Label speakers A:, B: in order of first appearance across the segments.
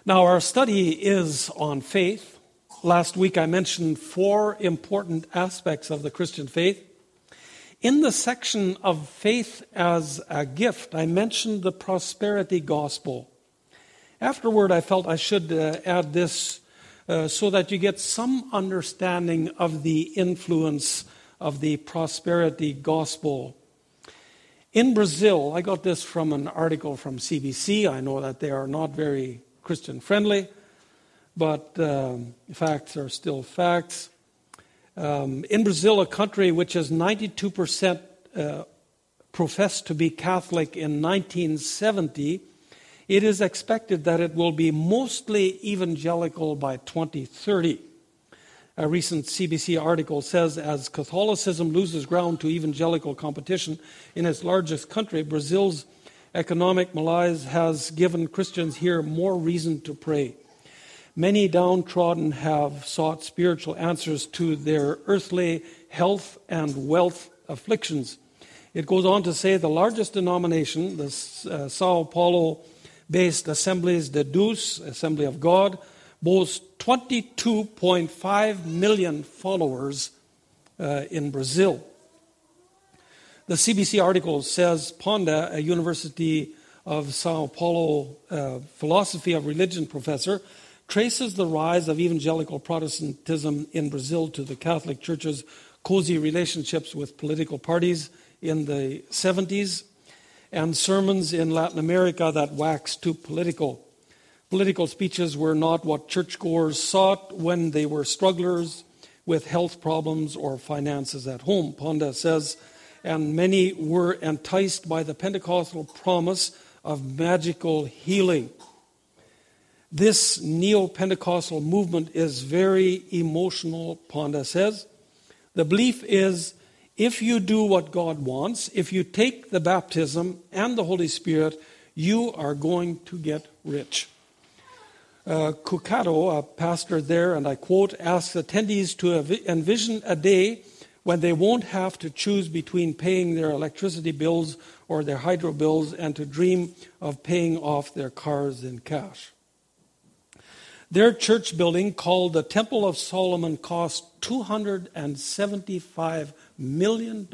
A: Now, our study is on faith. Last week I mentioned 4 important aspects of the Christian faith. In the section of faith as a gift, I mentioned the prosperity gospel. Afterward, I felt I should add this so that you get some understanding of the influence of the prosperity gospel. In Brazil, I got this from an article from CBC. I know that they are not very Christian friendly, but facts are still facts. In Brazil, a country which is 92% professed to be Catholic in 1970, it is expected that it will be mostly evangelical by 2030. A recent CBC article says, as Catholicism loses ground to evangelical competition in its largest country, Brazil's economic malaise has given Christians here more reason to pray. Many downtrodden have sought spiritual answers to their earthly health and wealth afflictions. It goes on to say the largest denomination, the Sao Paulo-based Assemblies de Deus, Assembly of God, boasts 22.5 million followers in Brazil. The CBC article says Ponda, a University of Sao Paulo philosophy of religion professor, traces the rise of evangelical Protestantism in Brazil to the Catholic Church's cozy relationships with political parties in the 70s and sermons in Latin America that waxed too political. Political speeches were not what churchgoers sought when they were strugglers with health problems or finances at home, Ponda says, and many were enticed by the Pentecostal promise of magical healing. This neo-Pentecostal movement is very emotional, Ponda says. The belief is, if you do what God wants, if you take the baptism and the Holy Spirit, you are going to get rich. Cucado, a pastor there, and I quote, asks attendees to envision a day when they won't have to choose between paying their electricity bills or their hydro bills and to dream of paying off their cars in cash. Their church building, called the Temple of Solomon, cost $275 million.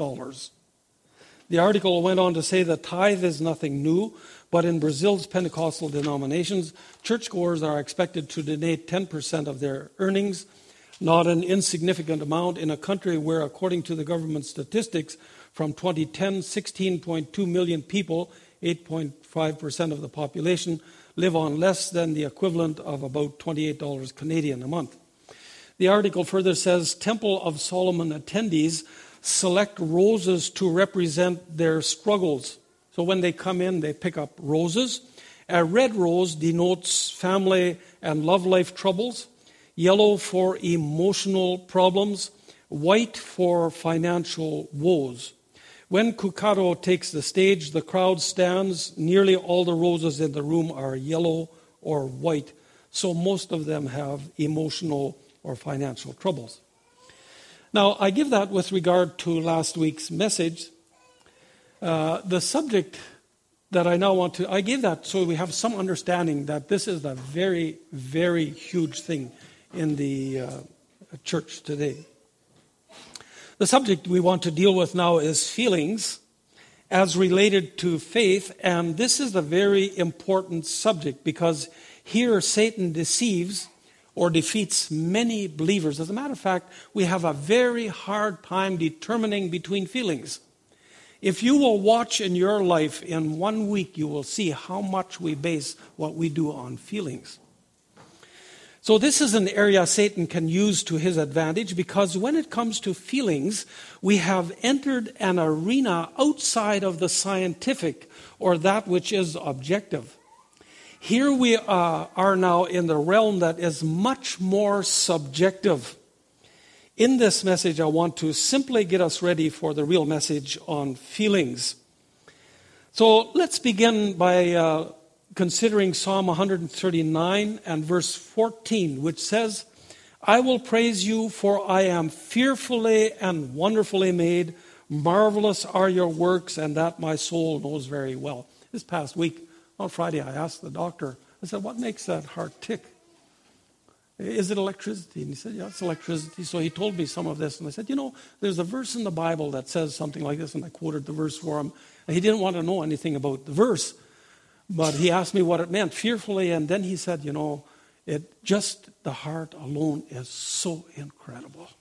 A: The article went on to say the tithe is nothing new, but in Brazil's Pentecostal denominations, churchgoers are expected to donate 10% of their earnings, not an insignificant amount in a country where, according to the government statistics from 2010, 16.2 million people, 8.5% of the population, live on less than the equivalent of about $28 Canadian a month. The article further says Temple of Solomon attendees select roses to represent their struggles. So when they come in, they pick up roses. A red rose denotes family and love life troubles, yellow for emotional problems, white for financial woes. When Cucado takes the stage, the crowd stands. Nearly all the roses in the room are yellow or white, so most of them have emotional or financial troubles. Now, I give that with regard to last week's message. The subject that I now want to, I gave that so we have some understanding that this is a very, very huge thing in the church today. The subject we want to deal with now is feelings as related to faith, and this is a very important subject because here Satan deceives or defeats many believers. As a matter of fact, we have a very hard time determining between feelings. If you will watch in your life in 1 week, you will see how much we base what we do on feelings. So this is an area Satan can use to his advantage because when it comes to feelings, we have entered an arena outside of the scientific or that which is objective. Here we are now in the realm that is much more subjective. In this message, I want to simply get us ready for the real message on feelings. So let's begin by considering Psalm 139 and verse 14, which says, I will praise you, for I am fearfully and wonderfully made. Marvelous are your works, and that my soul knows very well. This past week, on Friday, I asked the doctor I said, what makes that heart tick? Is it electricity? And he said, yeah, it's electricity. So he told me some of this. And I said, there's a verse in the Bible that says something like this. And I quoted the verse for him. And he didn't want to know anything about the verse. But he asked me what it meant, fearfully. And then he said, the heart alone is so incredible.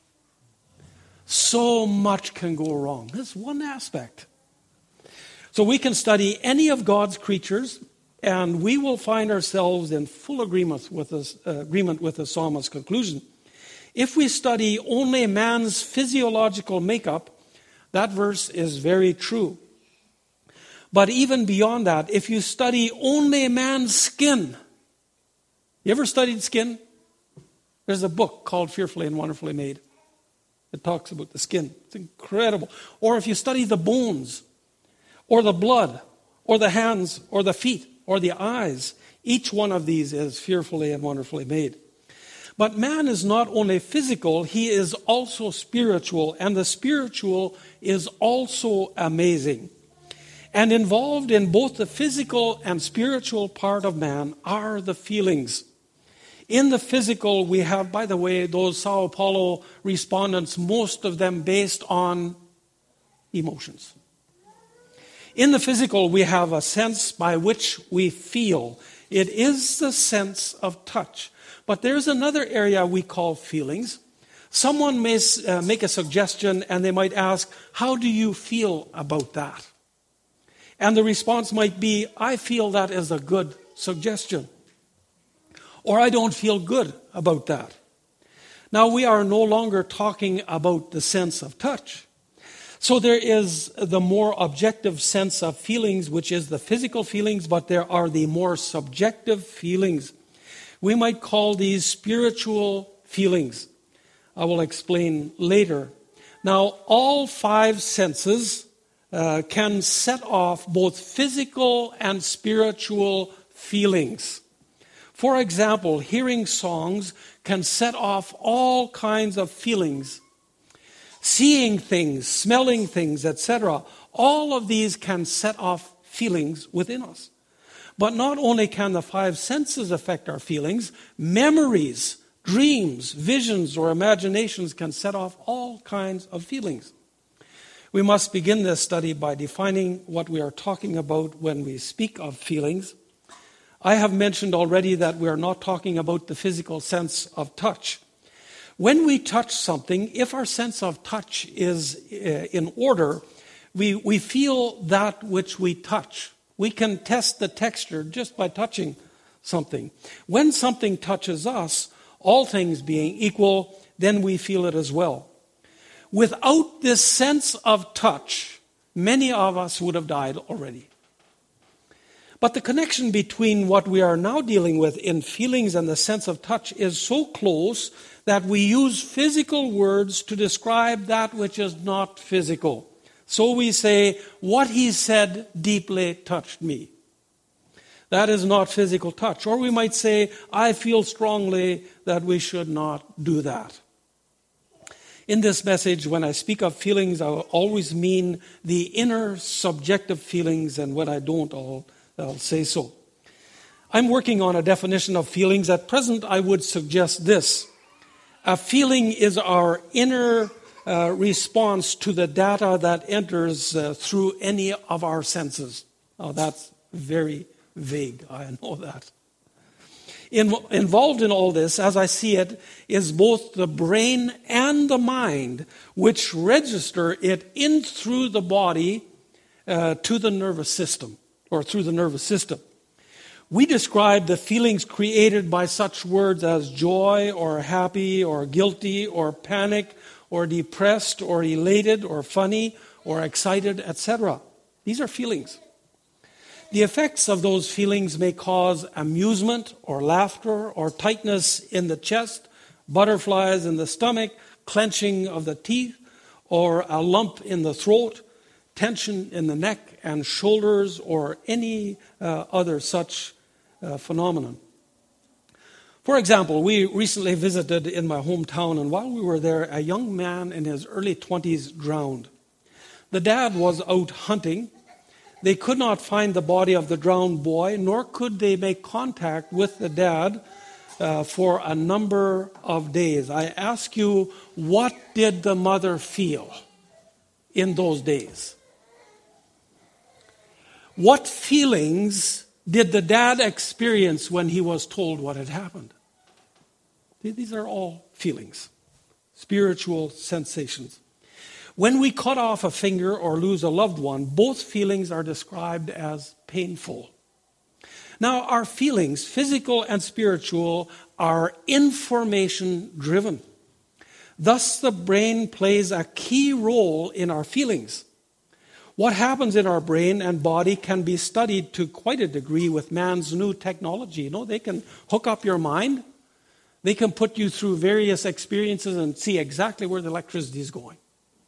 A: So much can go wrong. That's one aspect. So we can study any of God's creatures, and we will find ourselves in full agreement with the psalmist's conclusion. If we study only man's physiological makeup, that verse is very true. But even beyond that, if you study only man's skin, you ever studied skin? There's a book called Fearfully and Wonderfully Made. It talks about the skin. It's incredible. Or if you study the bones, or the blood, or the hands, or the feet, or the eyes, each one of these is fearfully and wonderfully made. But man is not only physical, he is also spiritual, and the spiritual is also amazing. And involved in both the physical and spiritual part of man are the feelings. In the physical, we have, by the way, those Sao Paulo respondents, most of them based on emotions. In the physical, we have a sense by which we feel. It is the sense of touch. But there's another area we call feelings. Someone may make a suggestion and they might ask, how do you feel about that? And the response might be, I feel that is a good suggestion. Or I don't feel good about that. Now we are no longer talking about the sense of touch. So there is the more objective sense of feelings, which is the physical feelings, but there are the more subjective feelings. We might call these spiritual feelings. I will explain later. Now, all five senses can set off both physical and spiritual feelings. For example, hearing songs can set off all kinds of feelings. Seeing things, smelling things, etc. All of these can set off feelings within us. But not only can the five senses affect our feelings, memories, dreams, visions, or imaginations can set off all kinds of feelings. We must begin this study by defining what we are talking about when we speak of feelings. I have mentioned already that we are not talking about the physical sense of touch. When we touch something, if our sense of touch is in order, we feel that which we touch. We can test the texture just by touching something. When something touches us, all things being equal, then we feel it as well. Without this sense of touch, many of us would have died already. But the connection between what we are now dealing with in feelings and the sense of touch is so close that we use physical words to describe that which is not physical. So we say, what he said deeply touched me. That is not physical touch. Or we might say, I feel strongly that we should not do that. In this message, when I speak of feelings, I always mean the inner subjective feelings, and when I don't, I'll say so. I'm working on a definition of feelings. At present, I would suggest this. A feeling is our inner response to the data that enters through any of our senses. Now, that's very vague. I know that. Involved in all this, as I see it, is both the brain and the mind, which register it in through the body to the nervous system, or through the nervous system. We describe the feelings created by such words as joy, or happy, or guilty, or panic, or depressed, or elated, or funny, or excited, etc. These are feelings. The effects of those feelings may cause amusement, or laughter, or tightness in the chest, butterflies in the stomach, clenching of the teeth, or a lump in the throat, tension in the neck and shoulders, or any other such phenomenon. For example, we recently visited in my hometown, and while we were there, a young man in his early 20s drowned. The dad was out hunting. They could not find the body of the drowned boy, nor could they make contact with the dad for a number of days. I ask you, what did the mother feel in those days? What feelings did the dad experience when he was told what had happened? These are all feelings, spiritual sensations. When we cut off a finger or lose a loved one, both feelings are described as painful. Now, our feelings, physical and spiritual, are information driven. Thus, the brain plays a key role in our feelings. What happens in our brain and body can be studied to quite a degree with man's new technology. You know, they can hook up your mind. They can put you through various experiences and see exactly where the electricity is going.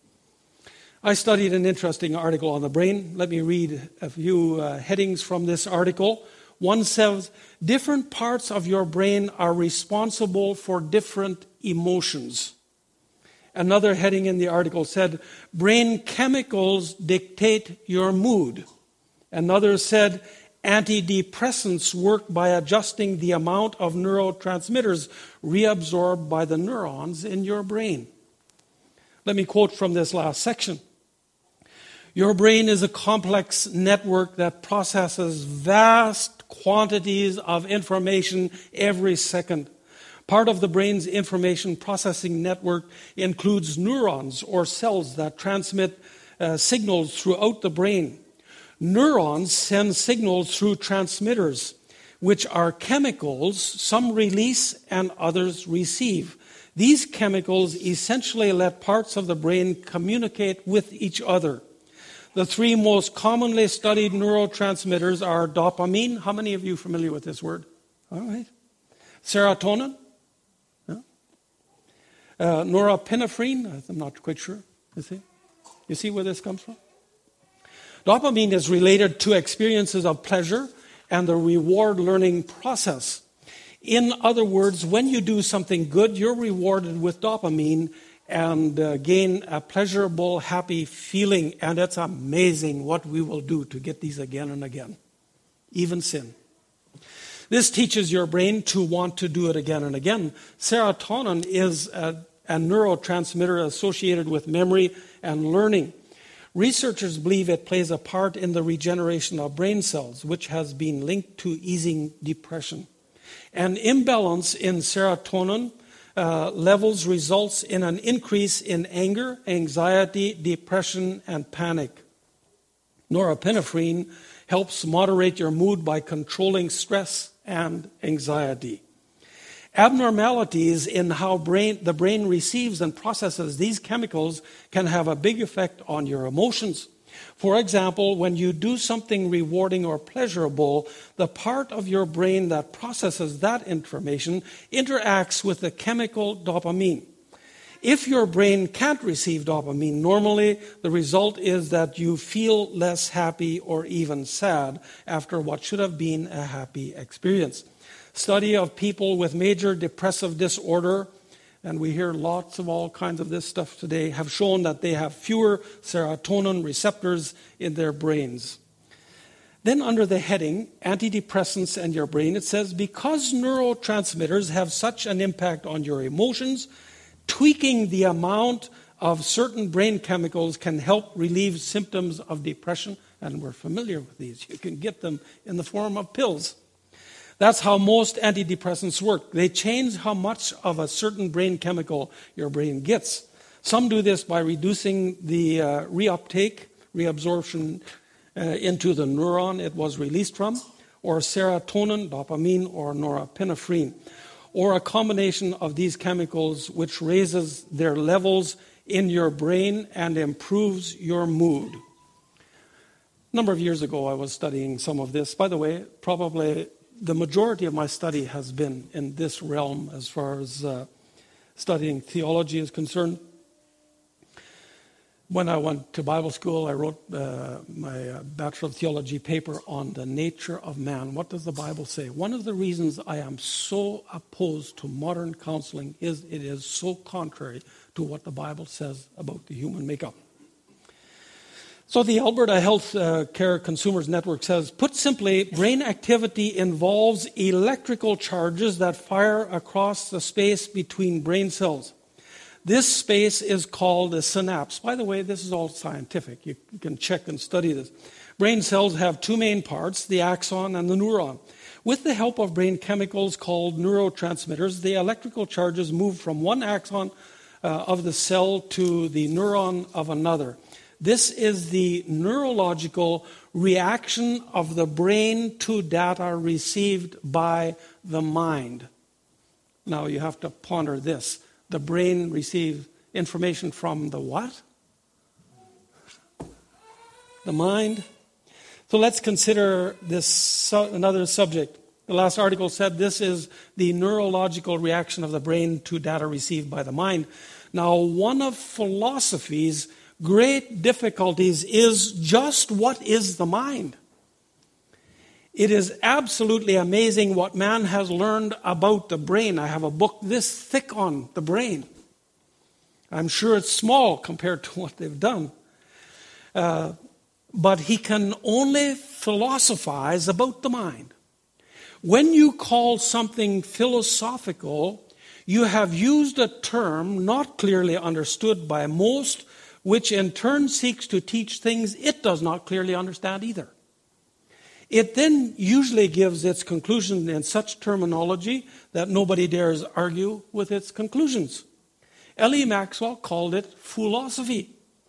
A: I studied an interesting article on the brain. Let me read a few headings from this article. One says, different parts of your brain are responsible for different emotions. Another heading in the article said, brain chemicals dictate your mood. Another said, antidepressants work by adjusting the amount of neurotransmitters reabsorbed by the neurons in your brain. Let me quote from this last section. Your brain is a complex network that processes vast quantities of information every second. Part of the brain's information processing network includes neurons or cells that transmit signals throughout the brain. Neurons send signals through transmitters, which are chemicals, some release and others receive. These chemicals essentially let parts of the brain communicate with each other. The three most commonly studied neurotransmitters are dopamine. How many of you are familiar with this word? All right. Serotonin. Yeah. Norepinephrine. I'm not quite sure. You see where this comes from? Dopamine is related to experiences of pleasure and the reward learning process. In other words, when you do something good, you're rewarded with dopamine and gain a pleasurable, happy feeling. And it's amazing what we will do to get these again and again, even sin. This teaches your brain to want to do it again and again. Serotonin is a neurotransmitter associated with memory and learning. Researchers believe it plays a part in the regeneration of brain cells, which has been linked to easing depression. An imbalance in serotonin levels results in an increase in anger, anxiety, depression, and panic. Norepinephrine helps moderate your mood by controlling stress and anxiety. Abnormalities in how the brain receives and processes these chemicals can have a big effect on your emotions. For example, when you do something rewarding or pleasurable, the part of your brain that processes that information interacts with the chemical dopamine. If your brain can't receive dopamine normally, the result is that you feel less happy or even sad after what should have been a happy experience. Study of people with major depressive disorder, and we hear lots of all kinds of this stuff today, have shown that they have fewer serotonin receptors in their brains. Then under the heading, antidepressants and your brain, it says, because neurotransmitters have such an impact on your emotions, tweaking the amount of certain brain chemicals can help relieve symptoms of depression. And we're familiar with these. You can get them in the form of pills. That's how most antidepressants work. They change how much of a certain brain chemical your brain gets. Some do this by reducing the reabsorption into the neuron it was released from, or serotonin, dopamine, or norepinephrine, or a combination of these chemicals which raises their levels in your brain and improves your mood. A number of years ago, I was studying some of this. By the way, probably the majority of my study has been in this realm as far as studying theology is concerned. When I went to Bible school, I wrote my Bachelor of Theology paper on the nature of man. What does the Bible say? One of the reasons I am so opposed to modern counseling is it is so contrary to what the Bible says about the human makeup. So the Alberta Health Care Consumers Network says, put simply, brain activity involves electrical charges that fire across the space between brain cells. This space is called a synapse. By the way, this is all scientific. You can check and study this. Brain cells have two main parts, the axon and the neuron. With the help of brain chemicals called neurotransmitters, the electrical charges move from one axon of the cell to the neuron of another. This is the neurological reaction of the brain to data received by the mind. Now you have to ponder this. The brain receives information from the what? The mind. So let's consider this another subject. The last article said this is the neurological reaction of the brain to data received by the mind. Now, one of philosophy's great difficulties is just what is the mind. It is absolutely amazing what man has learned about the brain. I have a book this thick on the brain. I'm sure it's small compared to what they've done. But he can only philosophize about the mind. When you call something philosophical, you have used a term not clearly understood by most, which in turn seeks to teach things it does not clearly understand either. It then usually gives its conclusion in such terminology that nobody dares argue with its conclusions. L.E. Maxwell called it philosophy.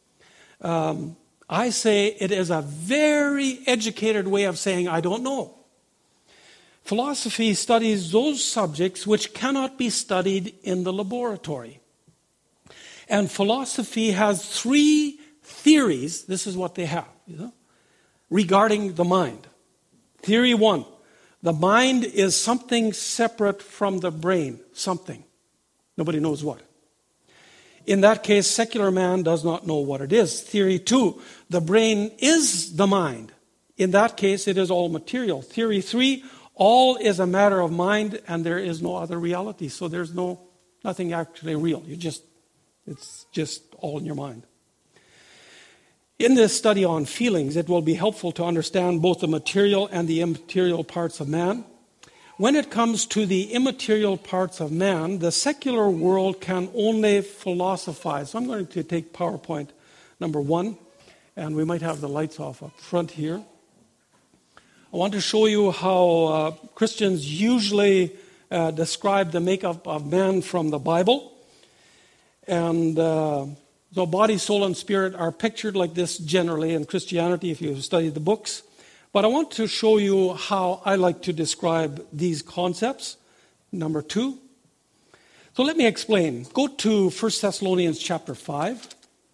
A: I say it is a very educated way of saying I don't know. Philosophy studies those subjects which cannot be studied in the laboratory. And philosophy has three theories, this is what they have, regarding the mind. Theory 1, the mind is something separate from the brain, something. Nobody knows what. In that case, secular man does not know what it is. Theory 2, the brain is the mind. In that case, it is all material. Theory 3, all is a matter of mind and there is no other reality. So there's nothing actually real. It's just all in your mind. In this study on feelings, it will be helpful to understand both the material and the immaterial parts of man. When it comes to the immaterial parts of man, the secular world can only philosophize. So I'm going to take PowerPoint number 1, and we might have the lights off up front here. I want to show you how Christians usually describe the makeup of man from the Bible. And so body, soul, and spirit are pictured like this generally in Christianity if you study the books. But I want to show you how I like to describe these concepts. Number 2. So let me explain. Go to 1 Thessalonians chapter 5.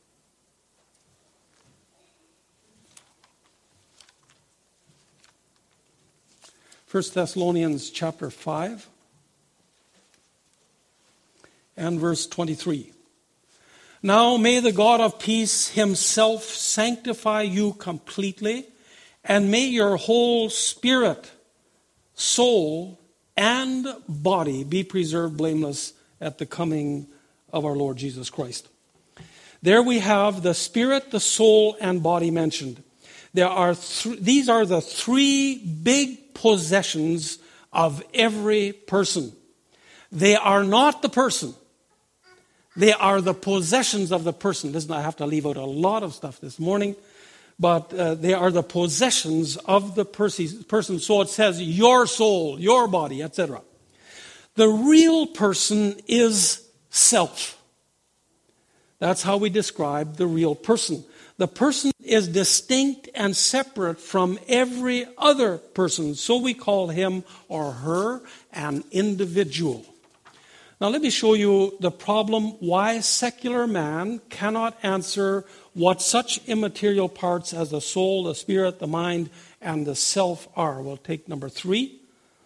A: First Thessalonians chapter 5 and verse 23. Now may the God of peace himself sanctify you completely, and may your whole spirit, soul, and body be preserved blameless at the coming of our Lord Jesus Christ. There we have the spirit, the soul, and body mentioned. These are the three big possessions of every person. They are not the person. They are the possessions of the person. Listen, I have to leave out a lot of stuff this morning, but they are the possessions of the person. So it says your soul, your body, etc. The real person is self. That's how we describe the real person. The person is distinct and separate from every other person. So we call him or her an individual. Now let me show you the problem why secular man cannot answer what such immaterial parts as the soul, the spirit, the mind, and the self are. We'll take number 3.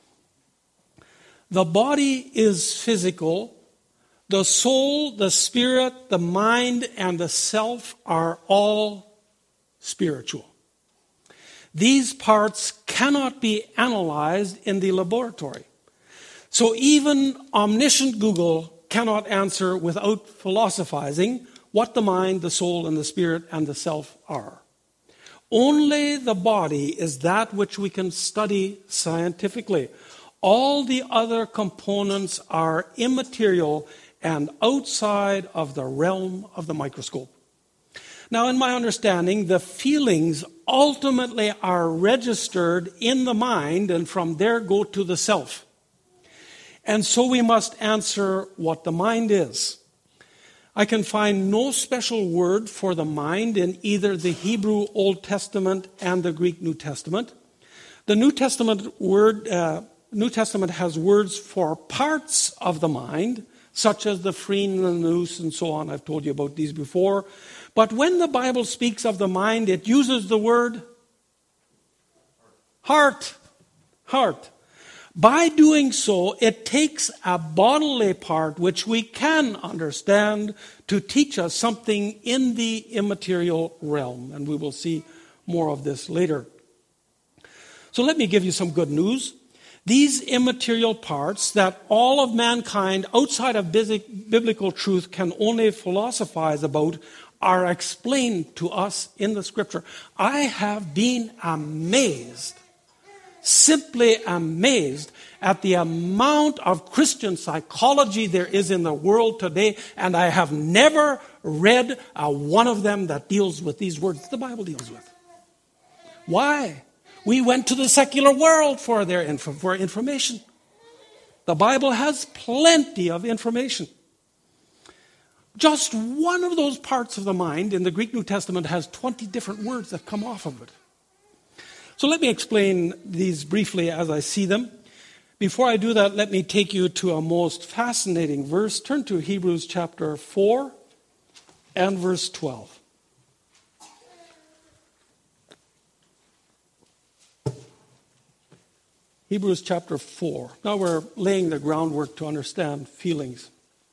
A: The body is physical. The soul, the spirit, the mind, and the self are all spiritual. These parts cannot be analyzed in the laboratory. So even omniscient Google cannot answer without philosophizing what the mind, the soul, and the spirit, and the self are. Only the body is that which we can study scientifically. All the other components are immaterial and outside of the realm of the microscope. Now, in my understanding, the feelings ultimately are registered in the mind and from there go to the self. And so we must answer what the mind is. I can find no special word for the mind in either the Hebrew Old Testament and the Greek New Testament. The New Testament has words for parts of the mind, such as the phrene and the nous and so on. I've told you about these before. But when the Bible speaks of the mind, it uses the word heart. Heart. By doing so, it takes a bodily part which we can understand to teach us something in the immaterial realm. And we will see more of this later. So let me give you some good news. These immaterial parts that all of mankind outside of biblical truth can only philosophize about are explained to us in the Scripture. I have been amazed, simply amazed at the amount of Christian psychology there is in the world today, and I have never read one of them that deals with these words the Bible deals with. Why? We went to the secular world for information. The Bible has plenty of information. Just one of those parts of the mind in the Greek New Testament has 20 different words that come off of it. So let me explain these briefly as I see them. Before I do that, let me take you to a most fascinating verse. Turn to Hebrews chapter 4 and verse 12. Hebrews chapter 4. Now we're laying the groundwork to understand feelings.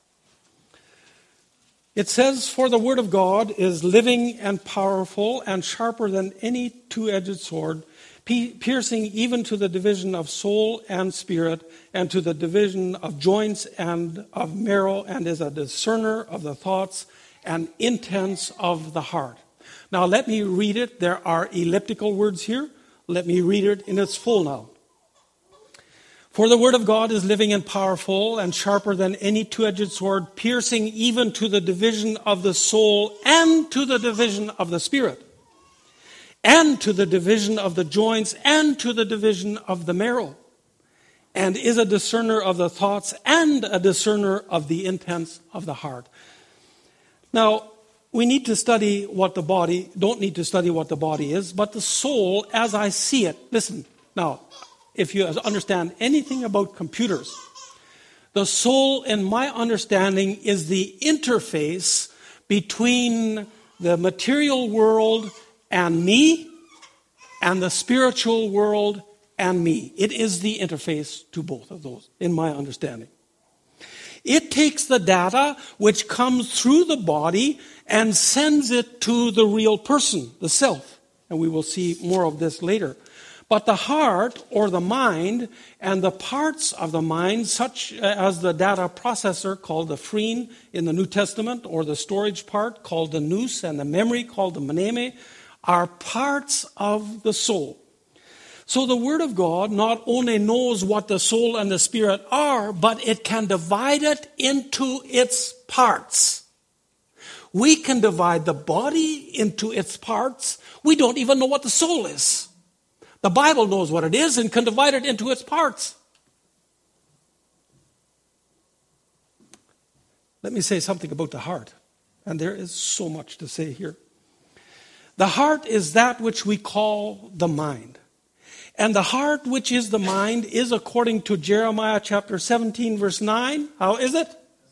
A: It says, "For the word of God is living and powerful and sharper than any two-edged sword, piercing even to the division of soul and spirit, and to the division of joints and of marrow, and is a discerner of the thoughts and intents of the heart." Now let me read it. There are elliptical words here. Let me read it in its full now. "For the word of God is living and powerful and sharper than any two-edged sword, piercing even to the division of the soul and to the division of the spirit, and to the division of the joints and to the division of the marrow, and is a discerner of the thoughts and a discerner of the intents of the heart." Now, we need to study what the body, don't need to study what the body is, but the soul as I see it. Listen, now, if you understand anything about computers, the soul, in my understanding, is the interface between the material world and me, and the spiritual world and me. It is the interface to both of those, in my understanding. It takes the data which comes through the body and sends it to the real person, the self. And we will see more of this later. But the heart, or the mind, and the parts of the mind, such as the data processor called the phrene in the New Testament, or the storage part called the nous, and the memory called the mneme, are parts of the soul. So the Word of God not only knows what the soul and the spirit are, but it can divide it into its parts. We can divide the body into its parts. We don't even know what the soul is. The Bible knows what it is and can divide it into its parts. Let me say something about the heart. And there is so much to say here. The heart is that which we call the mind. And the heart, which is the mind, is, according to Jeremiah chapter 17, verse 9, how is it?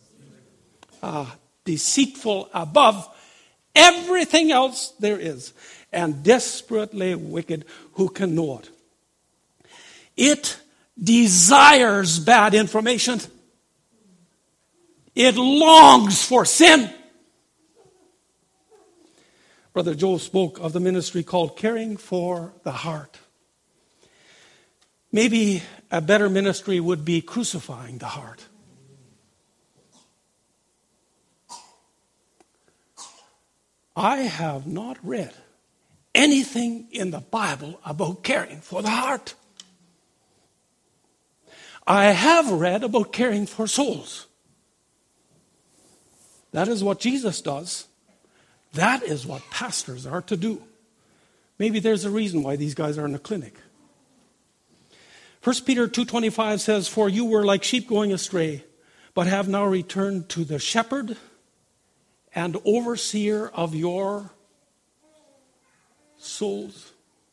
A: Deceitful above everything else there is, and desperately wicked. Who can know it? It desires bad information. It longs for sin. Brother Joe spoke of the ministry called Caring for the Heart. Maybe a better ministry would be Crucifying the Heart. I have not read anything in the Bible about caring for the heart. I have read about caring for souls. That is what Jesus does. That is what pastors are to do. Maybe there's a reason why these guys are in a clinic. 1 Peter 2:25 says, "For you were like sheep going astray, but have now returned to the shepherd and overseer of your souls."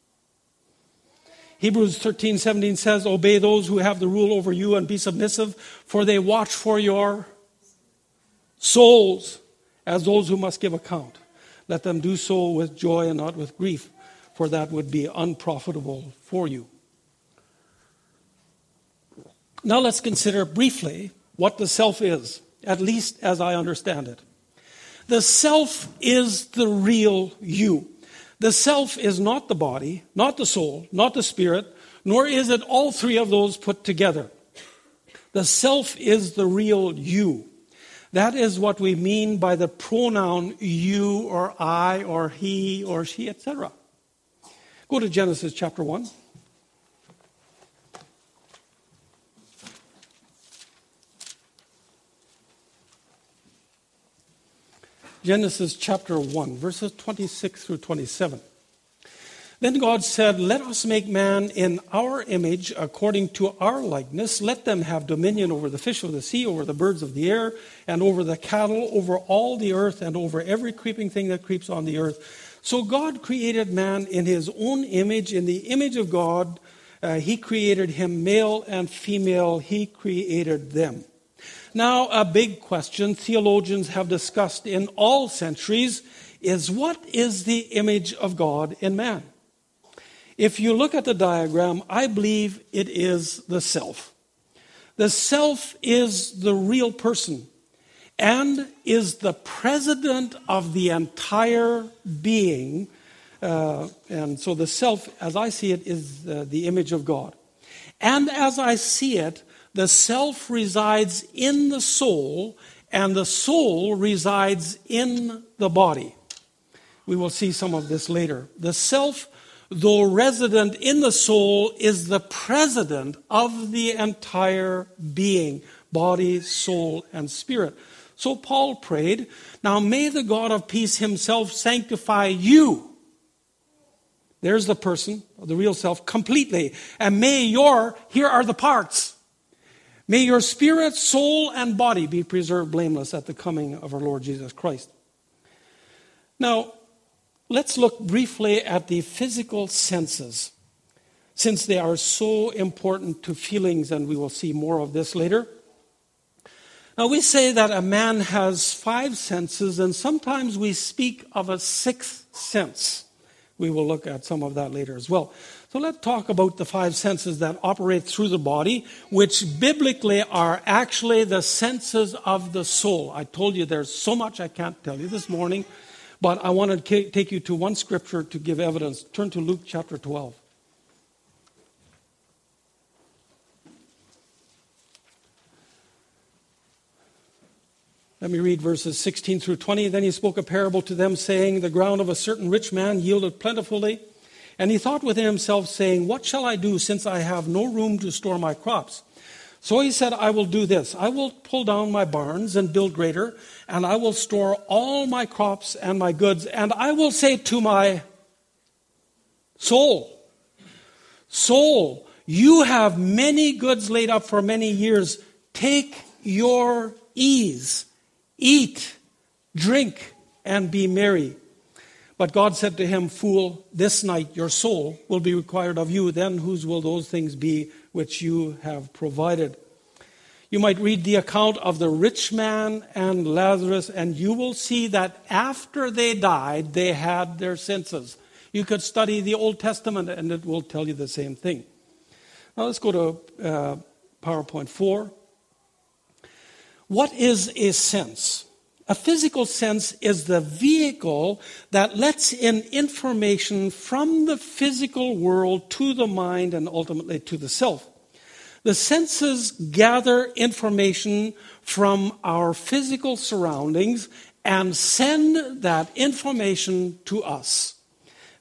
A: Hebrews 13:17 says, "Obey those who have the rule over you and be submissive, for they watch for your souls as those who must give account. Let them do so with joy and not with grief, for that would be unprofitable for you." Now let's consider briefly what the self is, at least as I understand it. The self is the real you. The self is not the body, not the soul, not the spirit, nor is it all three of those put together. The self is the real you. That is what we mean by the pronoun you or I or he or she, etc. Go to Genesis chapter 1. Genesis chapter 1, verses 26 through 27. Then God said, "Let us make man in our image according to our likeness. Let them have dominion over the fish of the sea, over the birds of the air, and over the cattle, over all the earth, and over every creeping thing that creeps on the earth." So God created man in his own image. In the image of God, he created him, male and female, he created them. Now, a big question theologians have discussed in all centuries is, what is the image of God in man? If you look at the diagram, I believe it is the self. The self is the real person and is the president of the entire being. And so the self, as I see it, is the image of God. And as I see it, the self resides in the soul, and the soul resides in the body. We will see some of this later. The self, though resident in the soul, is the president of the entire being, body, soul, and spirit. So Paul prayed, "Now may the God of peace himself sanctify you." There's the person, the real self, completely. And here are the parts. "May your spirit, soul, and body be preserved blameless at the coming of our Lord Jesus Christ." Now, let's look briefly at the physical senses, since they are so important to feelings, and we will see more of this later. Now, we say that a man has 5 senses, and sometimes we speak of a 6th sense. We will look at some of that later as well. So let's talk about the 5 senses that operate through the body, which biblically are actually the senses of the soul. I told you there's so much I can't tell you this morning, but I want to take you to one scripture to give evidence. Turn to Luke chapter 12. Let me read verses 16 through 20. "Then he spoke a parable to them, saying, The ground of a certain rich man yielded plentifully. And he thought within himself, saying, What shall I do, since I have no room to store my crops? So he said, I will do this. I will pull down my barns and build greater, and I will store all my crops and my goods. And I will say to my soul, Soul, you have many goods laid up for many years. Take your ease. Eat, drink, and be merry. But God said to him, Fool, this night your soul will be required of you. Then whose will those things be which you have provided? You might read the account of the rich man and Lazarus, and you will see that after they died, they had their senses. You could study the Old Testament, and it will tell you the same thing. Now let's go to PowerPoint 4. What is a sense? A physical sense is the vehicle that lets in information from the physical world to the mind and ultimately to the self. The senses gather information from our physical surroundings and send that information to us.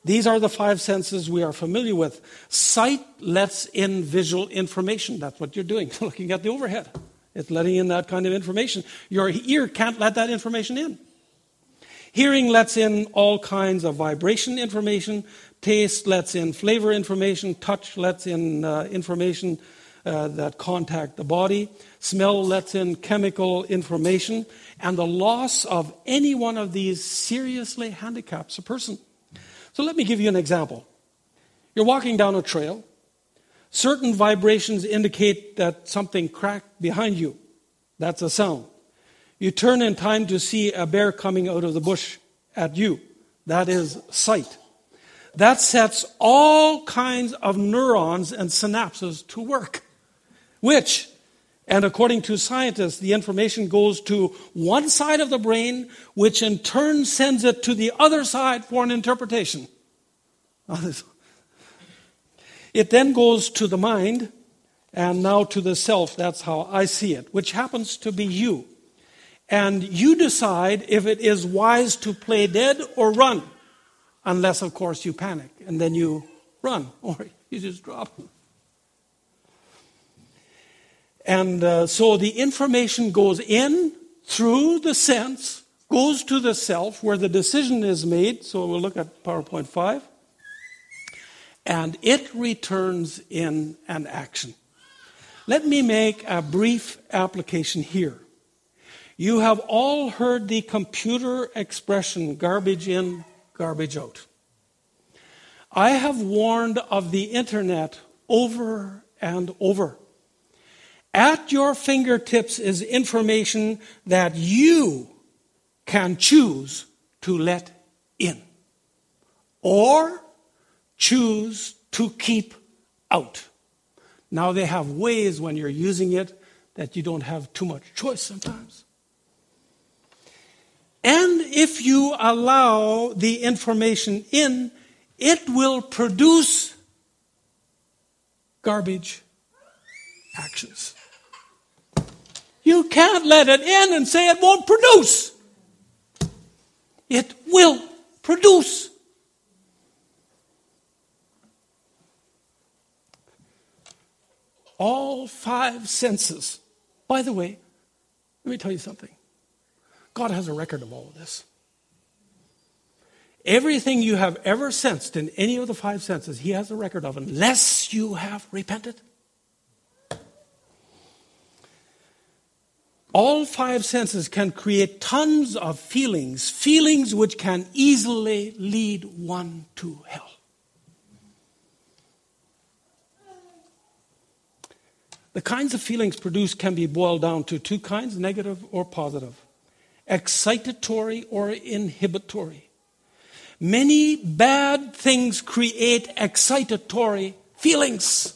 A: These are the five senses we are familiar with. Sight lets in visual information. That's what you're doing, looking at the overhead. It's letting in that kind of information. Your ear can't let that information in. Hearing lets in all kinds of vibration information. Taste lets in flavor information. Touch lets in information that contact the body. Smell lets in chemical information. And the loss of any one of these seriously handicaps a person. So let me give you an example. You're walking down a trail. Certain vibrations indicate that something cracked behind you. That's a sound. You turn in time to see a bear coming out of the bush at you. That is sight. That sets all kinds of neurons and synapses to work, which, and according to scientists, the information goes to one side of the brain, which in turn sends it to the other side for an interpretation. It then goes to the mind, and now to the self. That's how I see it, which happens to be you. And you decide if it is wise to play dead or run, unless, of course, you panic, and then you run, or you just drop. And so the information goes in through the sense, goes to the self, where the decision is made. So we'll look at PowerPoint 5. And it returns in an action. Let me make a brief application here. You have all heard the computer expression, garbage in, garbage out. I have warned of the internet over and over. At your fingertips is information that you can choose to let in, or choose to keep out. Now they have ways when you're using it that you don't have too much choice sometimes. And if you allow the information in, it will produce garbage actions. You can't let it in and say it won't produce. It will produce. All five senses. By the way, let me tell you something. God has a record of all of this. Everything you have ever sensed in any of the five senses, He has a record of, unless you have repented. All five senses can create tons of feelings which can easily lead one to hell. The kinds of feelings produced can be boiled down to two kinds, negative or positive, excitatory or inhibitory. Many bad things create excitatory feelings.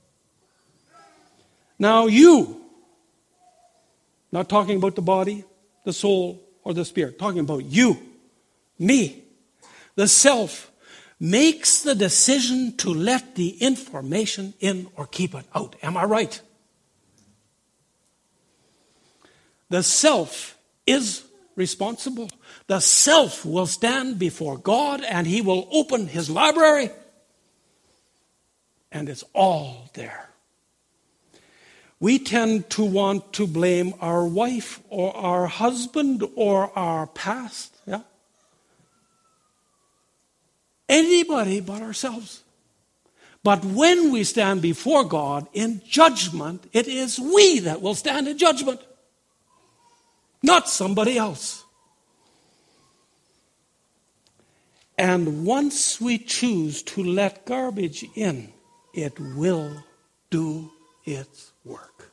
A: Now you, not talking about the body, the soul, or the spirit, talking about you, me, the self, makes the decision to let the information in or keep it out. Am I right? The self is responsible. The self will stand before God and He will open His library. And it's all there. We tend to want to blame our wife or our husband or our past. Yeah? Anybody but ourselves. But when we stand before God in judgment, it is we that will stand in judgment, not somebody else. And once we choose to let garbage in, it will do its work.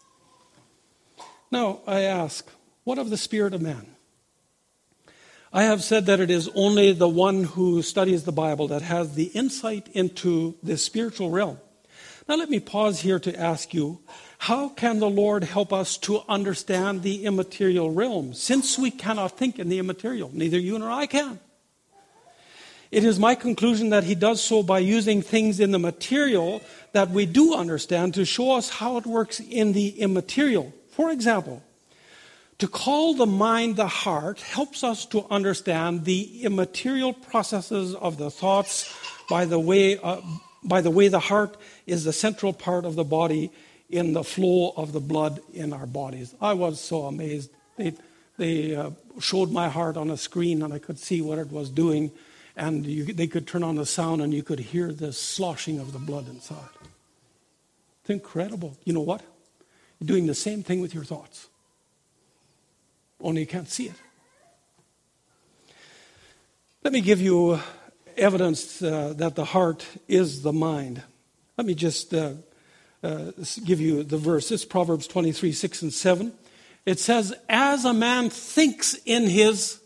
A: Now, I ask, what of the spirit of man? I have said that it is only the one who studies the Bible that has the insight into the spiritual realm. Now let me pause here to ask you, how can the Lord help us to understand the immaterial realm, since we cannot think in the immaterial? Neither you nor I can. It is my conclusion that He does so by using things in the material that we do understand to show us how it works in the immaterial. For example, To call the mind the heart helps us to understand the immaterial processes of the thoughts by the way the heart is the central part of the body in the flow of the blood in our bodies. I was so amazed. They showed my heart on a screen, and I could see what it was doing, and they could turn on the sound, and you could hear the sloshing of the blood inside. It's incredible. You know what? You're doing the same thing with your thoughts, only you can't see it. Let me give you evidence that the heart is the mind. Let me just give you the verse. It's Proverbs 23, 6 and 7. It says, as a man thinks in his,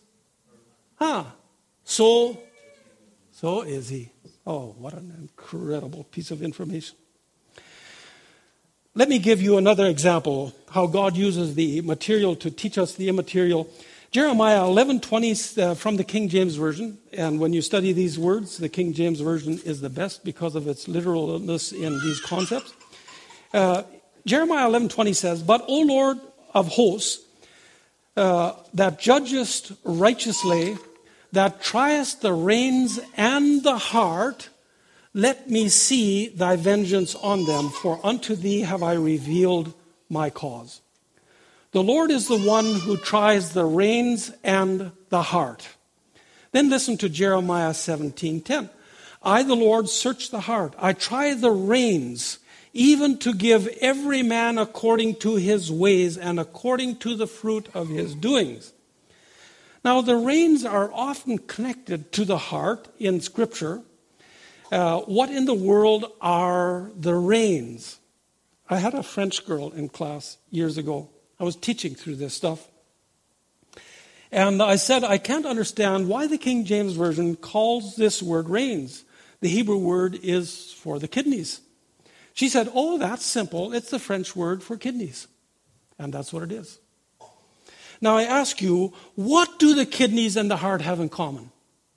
A: so is he. Oh, what an incredible piece of information. Let me give you another example, how God uses the material to teach us the immaterial. Jeremiah 11:20 from the King James Version. And when you study these words, the King James Version is the best because of its literalness in these concepts. Jeremiah 11:20 says, but, O Lord of hosts, that judgest righteously, that triest the reins and the heart, let me see thy vengeance on them, for unto thee have I revealed my cause. The Lord is the one who tries the reins and the heart. Then listen to Jeremiah 17:10. I, the Lord, search the heart. I try the reins, even to give every man according to his ways and according to the fruit of his doings. Now, the reins are often connected to the heart in Scripture. What in the world are the reins? I had a French girl in class years ago. I was teaching through this stuff. And I said, I can't understand why the King James Version calls this word reins. The Hebrew word is for the kidneys. She said, oh, that's simple. It's the French word for kidneys. And that's what it is. Now I ask you, what do the kidneys and the heart have in common?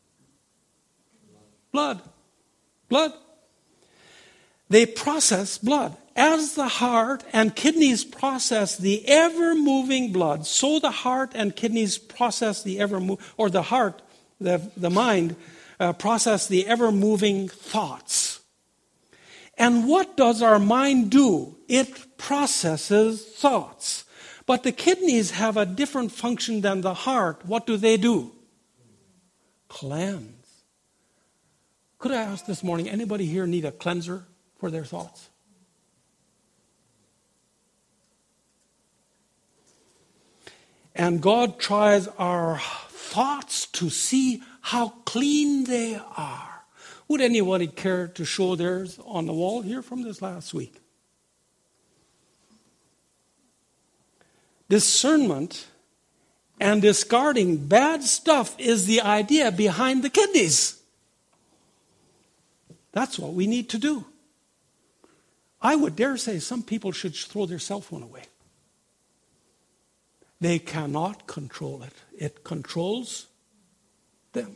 A: Blood. Blood. They process blood. As the heart and kidneys process the ever-moving blood, so the heart and kidneys process the the mind, process the ever-moving thoughts. And what does our mind do? It processes thoughts. But the kidneys have a different function than the heart. What do? Cleanse. Could I ask this morning, anybody here need a cleanser for their thoughts? And God tries our thoughts to see how clean they are. Would anybody care to show theirs on the wall here from this last week? Discernment and discarding bad stuff is the idea behind the kidneys. That's what we need to do. I would dare say some people should throw their cell phone away. They cannot control it. It controls them.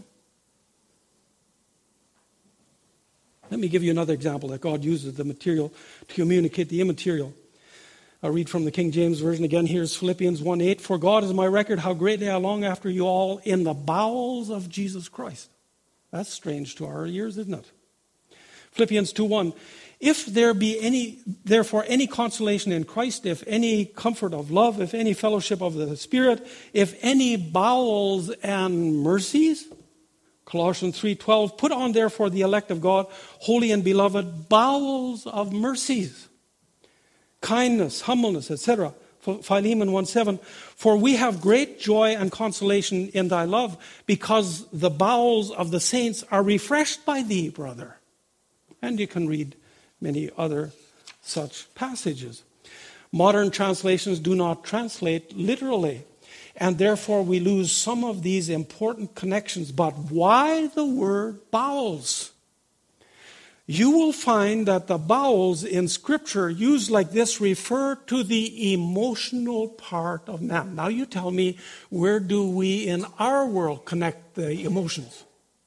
A: Let me give you another example that God uses the material to communicate the immaterial. I'll read from the King James Version again. Here's Philippians 1:8. For God is my record, how greatly I long after you all in the bowels of Jesus Christ. That's strange to our ears, isn't it? Philippians 2:1. If there be therefore any consolation in Christ, if any comfort of love, if any fellowship of the Spirit, if any bowels and mercies. Colossians 3:12. Put on therefore the elect of God, holy and beloved, bowels of mercies, kindness, humbleness, etc. Philemon 1:7. For we have great joy and consolation in thy love, because the bowels of the saints are refreshed by thee, brother. And you can read many other such passages. Modern translations do not translate literally, and therefore we lose some of these important connections. But why the word bowels? You will find that the bowels in Scripture used like this refer to the emotional part of man. Now you tell me, where do we in our world connect the emotions?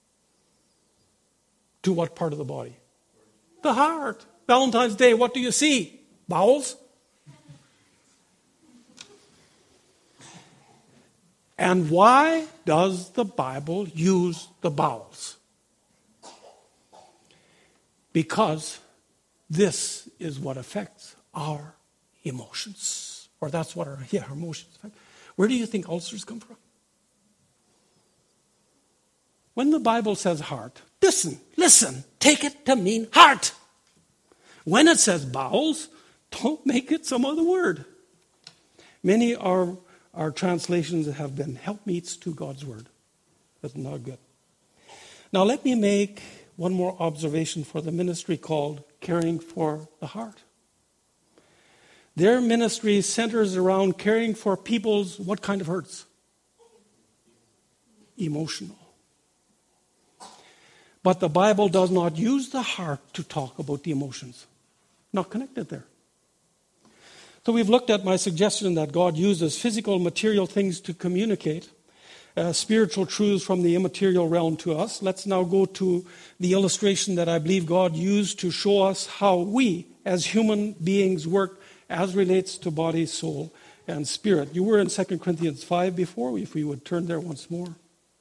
A: To what part of the body? The heart. Valentine's Day, what do you see? Bowels? And why does the Bible use the bowels? Because this is what affects our emotions. Or that's what our emotions affect. Where do you think ulcers come from? When the Bible says heart, listen, take it to mean heart. When it says bowels, don't make it some other word. Many are our translations have been helpmeets to God's word. That's not good. Now let me make one more observation for the ministry called Caring for the Heart. Their ministry centers around caring for people's what kind of hurts? Emotional. But the Bible does not use the heart to talk about the emotions. Not connected there. So we've looked at my suggestion that God uses physical, material things to communicate spiritual truths from the immaterial realm to us. Let's now go to the illustration that I believe God used to show us how we, as human beings, work as relates to body, soul, and spirit. You were in 2 Corinthians 5 before, if we would turn there once more.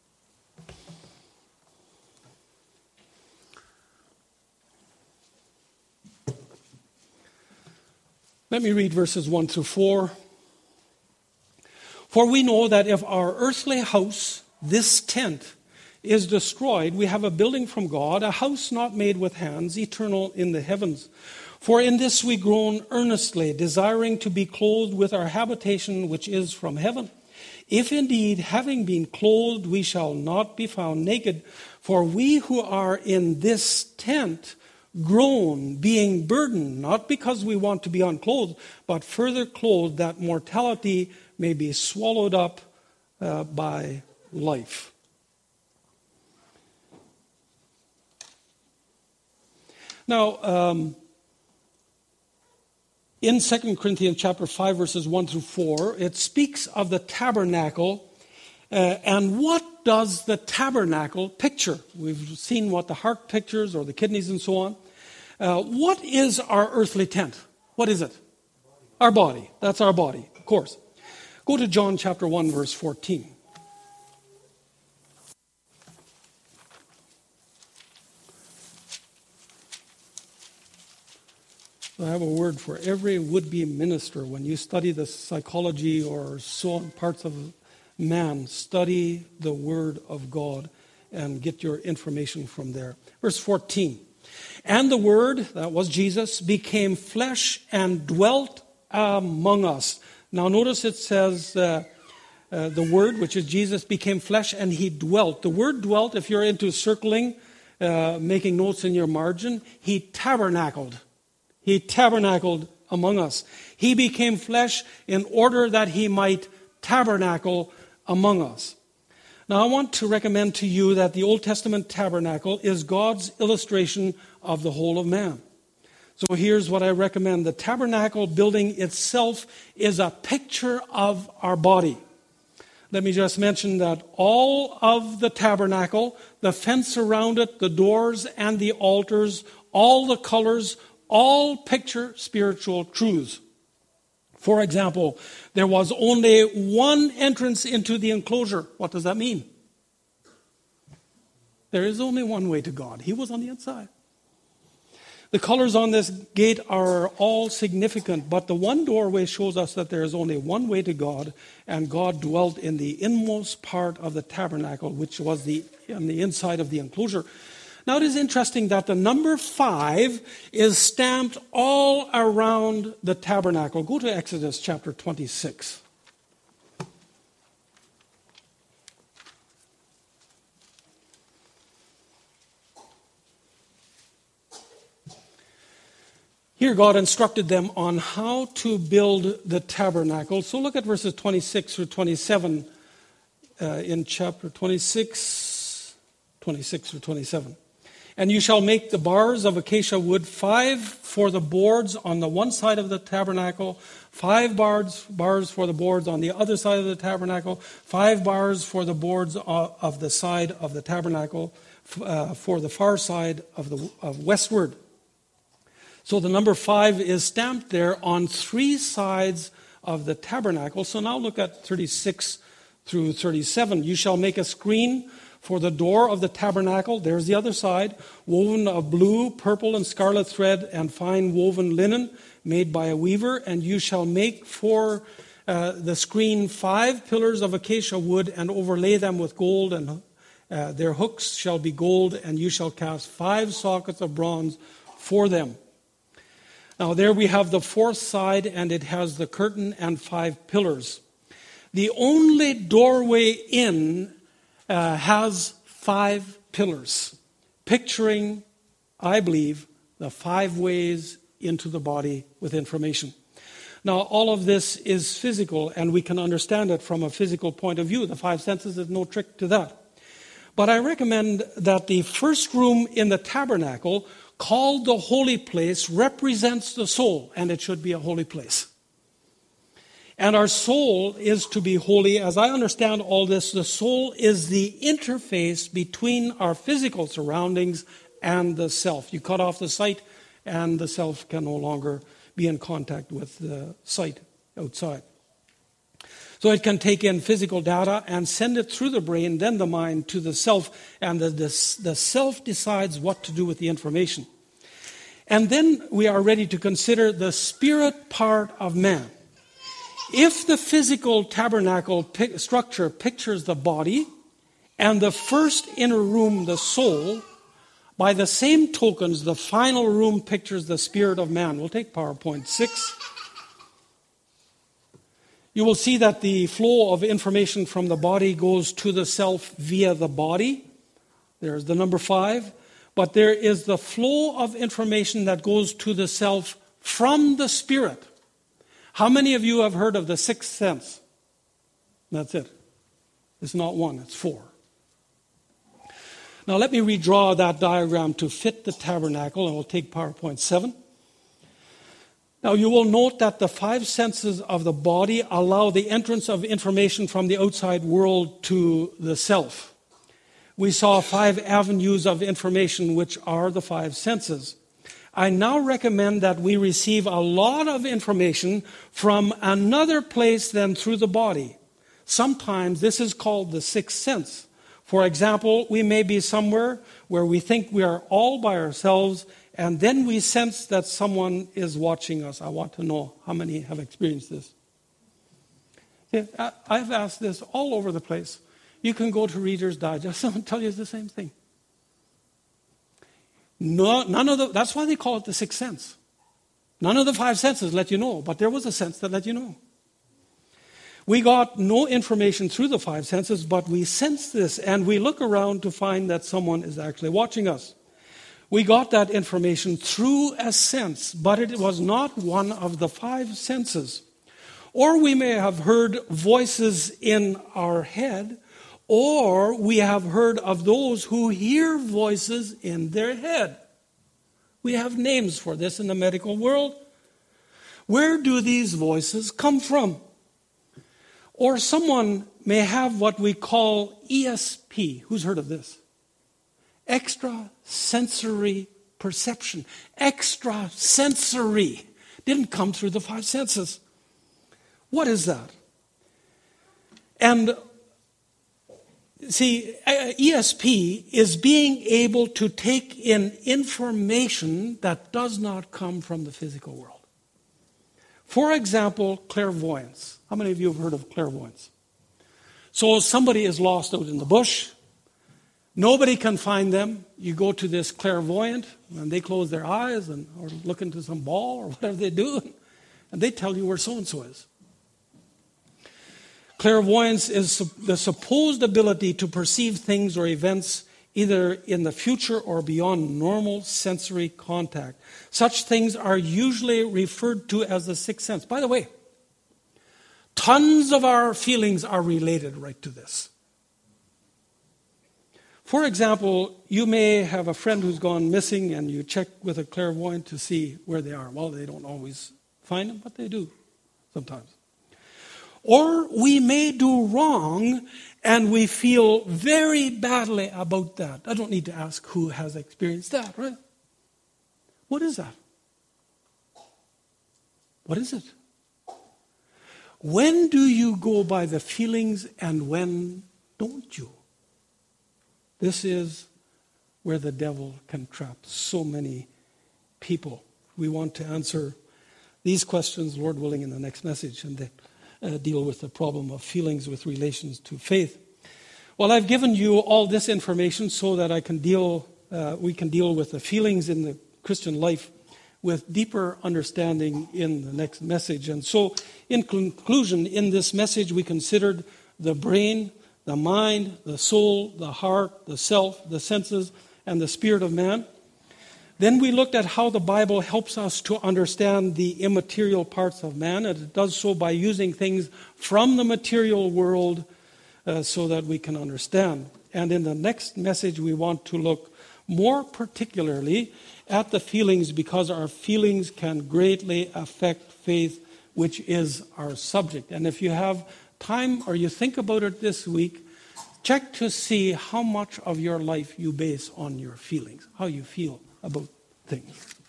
A: Let me read verses 1 through 4. For we know that if our earthly house, this tent, is destroyed, we have a building from God, a house not made with hands, eternal in the heavens. For in this we groan earnestly, desiring to be clothed with our habitation which is from heaven. If indeed, having been clothed, we shall not be found naked. For we who are in this tent groan, being burdened, not because we want to be unclothed, but further clothed, that mortality may be swallowed up by life. Now, in 2 Corinthians chapter 5, verses 1 through 4, it speaks of the tabernacle. And what does the tabernacle picture? We've seen what the heart pictures, or the kidneys and so on. What is our earthly tent? What is it? Our body. That's our body, of course. Go to John chapter 1, verse 14. I have a word for every would-be minister. When you study the psychology or so on parts of man, study the Word of God and get your information from there. Verse 14. And the Word, that was Jesus, became flesh and dwelt among us. Now notice it says the Word, which is Jesus, became flesh and He dwelt. The word dwelt, if you're into circling, making notes in your margin, He tabernacled. He tabernacled among us. He became flesh in order that He might tabernacle among us. Now I want to recommend to you that the Old Testament tabernacle is God's illustration of the whole of man. So here's what I recommend. The tabernacle building itself is a picture of our body. Let me just mention that all of the tabernacle, the fence around it, the doors and the altars, all the colors, all picture spiritual truths. For example, there was only one entrance into the enclosure. What does that mean? There is only one way to God. He was on the inside. The colors on this gate are all significant, but the one doorway shows us that there is only one way to God, and God dwelt in the inmost part of the tabernacle, which was on the inside of the enclosure. Now it is interesting that the number 5 is stamped all around the tabernacle. Go to Exodus chapter 26. Here God instructed them on how to build the tabernacle. So look at verses 26 through 27 in chapter 26 through 27. And you shall make the bars of acacia wood, 5 for the boards on the one side of the tabernacle, 5 bars for the boards on the other side of the tabernacle, 5 bars for the boards of the side of the tabernacle, for the far side of westward. So the number 5 is stamped there on 3 sides of the tabernacle. So now look at 36 through 37. You shall make a screen for the door of the tabernacle. There's the other side, woven of blue, purple, and scarlet thread, and fine woven linen made by a weaver. And you shall make for the screen 5 pillars of acacia wood and overlay them with gold, and their hooks shall be gold, and you shall cast 5 sockets of bronze for them. Now there we have the fourth side, and it has the curtain and 5 pillars. The only doorway in has 5 pillars, picturing, I believe, the 5 ways into the body with information. Now, all of this is physical, and we can understand it from a physical point of view. The 5 senses, there's no trick to that. But I recommend that the first room in the tabernacle, called the holy place, represents the soul, and it should be a holy place. And our soul is to be holy. As I understand all this, the soul is the interface between our physical surroundings and the self. You cut off the sight, and the self can no longer be in contact with the sight outside. So it can take in physical data and send it through the brain, then the mind, to the self, and the self decides what to do with the information. And then we are ready to consider the spirit part of man. If the physical tabernacle structure pictures the body, and the first inner room the soul, by the same tokens, the final room pictures the spirit of man. We'll take PowerPoint 6. You will see that the flow of information from the body goes to the self via the body. There's the number 5. But there is the flow of information that goes to the self from the spirit. How many of you have heard of the 6th sense? That's it. It's not 1, it's 4. Now let me redraw that diagram to fit the tabernacle, and we'll take PowerPoint 7. Now you will note that the 5 senses of the body allow the entrance of information from the outside world to the self. We saw 5 avenues of information, which are the 5 senses. I now recommend that we receive a lot of information from another place than through the body. Sometimes this is called the 6th sense. For example, we may be somewhere where we think we are all by ourselves, and then we sense that someone is watching us. I want to know how many have experienced this. I've asked this all over the place. You can go to Reader's Digest, someone tell you the same thing. No, that's why they call it the 6th sense. None of the 5 senses let you know, but there was a sense that let you know. We got no information through the 5 senses, but we sense this, and we look around to find that someone is actually watching us. We got that information through a sense, but it was not one of the 5 senses. Or we may have heard voices in our head, or we have heard of those who hear voices in their head. We have names for this in the medical world. Where do these voices come from? Or someone may have what we call ESP. Who's heard of this? Extrasensory perception. Extrasensory. Didn't come through the 5 senses. What is that? And see, ESP is being able to take in information that does not come from the physical world. For example, clairvoyance. How many of you have heard of clairvoyance? So somebody is lost out in the bush. Nobody can find them. You go to this clairvoyant, and they close their eyes or look into some ball or whatever they do, and they tell you where so-and-so is. Clairvoyance is the supposed ability to perceive things or events either in the future or beyond normal sensory contact. Such things are usually referred to as the 6th sense. By the way, tons of our feelings are related right to this. For example, you may have a friend who's gone missing and you check with a clairvoyant to see where they are. Well, they don't always find them, but they do sometimes. Or we may do wrong and we feel very badly about that. I don't need to ask who has experienced that, right? What is that? What is it? When do you go by the feelings and when don't you? This is where the devil can trap so many people. We want to answer these questions, Lord willing, in the next message, and then deal with the problem of feelings with relations to faith. Well, I've given you all this information so that we can deal with the feelings in the Christian life with deeper understanding in the next message. And so, in conclusion, in this message, we considered the brain, the mind, the soul, the heart, the self, the senses, and the spirit of man. Then we looked at how the Bible helps us to understand the immaterial parts of man, and it does so by using things from the material world so that we can understand. And in the next message, we want to look more particularly at the feelings, because our feelings can greatly affect faith, which is our subject. And if you have time or you think about it this week, check to see how much of your life you base on your feelings, how you feel about things.